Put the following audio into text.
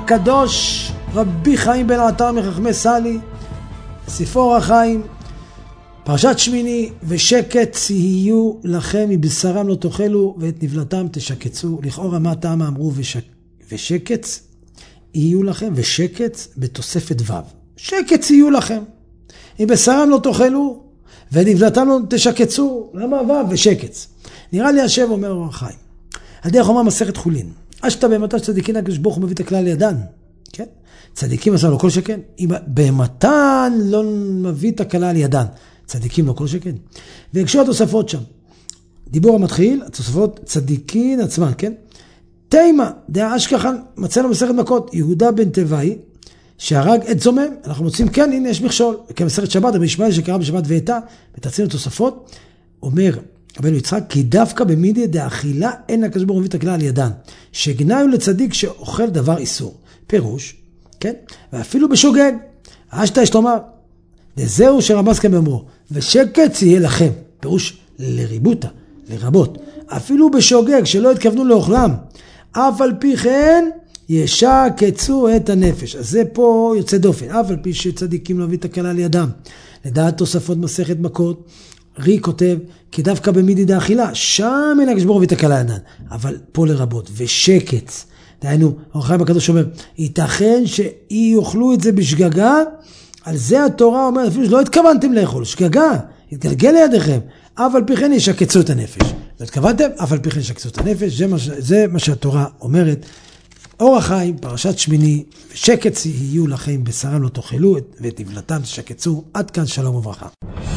הקדוש רבי חיים בן עטר מחכמי סאלי, ספר אור החיים, פרשת שמיני, ושקץ יהיו לכם מבשרם לא תאכלו ואת נבלתם תשקצו. לכאורה מה טעם אמרו ושקץ יהיו לכם, ושקץ בתוספת ו', שקץ יהיו לכם מבשרם לא תאכלו ונבלתם לא תשקצו. למה ו' ושקץ? נראה לי השם אומר אור החיים הדרך אומר מסכת חולין, אשתה בהמתה צדיקין הקדוש ברוך הוא מביא את הכלל לידן, כן? צדיקים עשה לו כל שכן, אם בהמתן לא מביא את הכלל לידן, צדיקים לא כל שכן. והקשו התוספות שם, דיבור המתחיל, התוספות צדיקין עצמן, כן? תימה, דעה אשכחן, מצאנו מסכת מכות, יהודה בן טבעי, שהרג את זומם, אנחנו מוצאים, כן, הנה יש מכשול, כמסכת שבת, רבי ישמעאל שקרא בשבת ואתה, ותצינו תוספות, אומר רבנו יצחק, כי דווקא במידי דאכילה אין הקדוש ברוך הוא מביא את הכלל לידן, שגנאי לצדיק שאוכל דבר איסור. פירוש, כן? ואפילו בשוגג, אשתה יש לומר, וזהו שרמז כאן באמרו, ושקץ יהיה לכם, פירוש לריבותה, לרבות, אפילו בשוגג שלא התכוונו לאוכלם, אף על פי כן ישקצו את הנפש. אז זה פה יוצא דופן, אף על פי שצדיקים לא מביא את הכלל לידם. לדעת תוספות מסכת מכות, רי כותב, כי דווקא במידי דאכילה, שם אין הקדוש ברוך הוא מביא את הכלל לידן, אבל פה לרבות, ושקץ, דהיינו, אור החיים הקדוש אומר, ייתכן שיאכלו את זה בשגגה, על זה התורה אומרת, אפילו שלא התכוונתם לאכול, שגגה, התגלגל לידיכם, אף על פי כן ישקצו את הנפש. לא התכוונתם, אף על פי כן ישקצו את הנפש, זה מה שהתורה אומרת. אור החיים, פרשת שמיני, ושקץ יהיו לכם, בשרם לא תאכלו, ואת נבלתם תשקצו. עד כאן, שלום וברכה.